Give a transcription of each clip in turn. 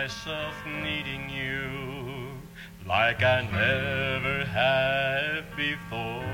myself needing you like I never have before.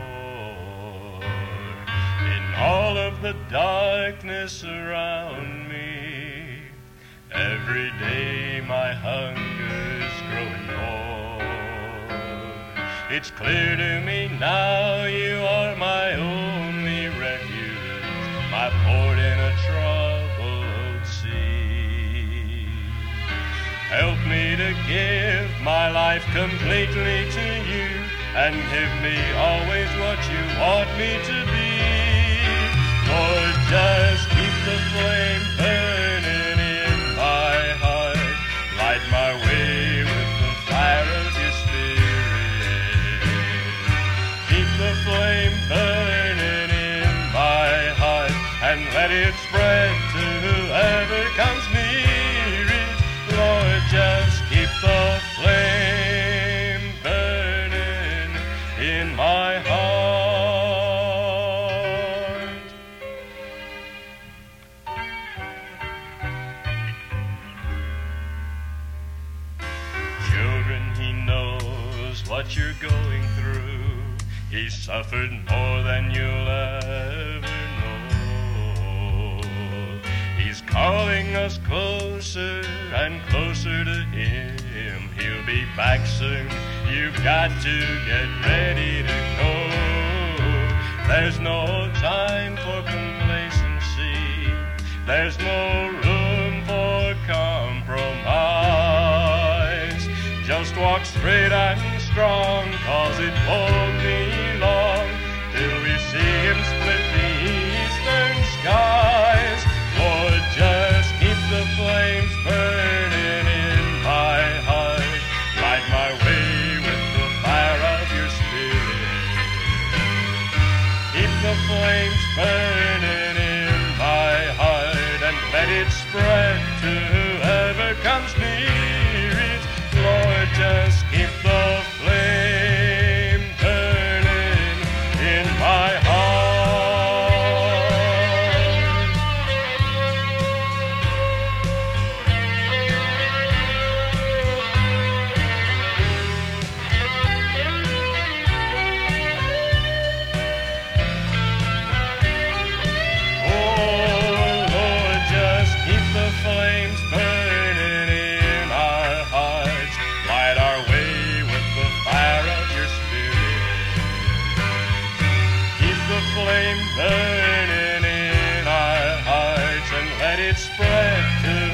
In all of the darkness around me, every day my hunger's growing more. It's clear to me now you are my only refuge, my port in a troubled sea. Help me to give my life completely to you, and give me always what you want me to be. Lord, just keep the flame burning in my heart, light my way with the fire of your spirit. Keep the flame burning in my heart, and let it spread to whoever comes near it. Lord, just keep the flame burning in my heart. Children, he knows what you're going through. He suffered more than you'll ever know. He's calling us closer and closer to him. He'll be back soon. You've got to get ready to go. There's no time for complacency. There's no room for compromise. Just walk straight and strong, 'cause it won't be long till we see him split the eastern skies. Lord, just keep the flames burning in my heart, light my way with the fire of your spirit. Keep the flames burning in my heart, and let it spread to whoever comes near it. Lord, just keep the flame burning in my heart. Oh, Lord, just keep the flames burning in our hearts, light our way with the fire of your spirit. Keep the flame burning in our hearts, and let it spread to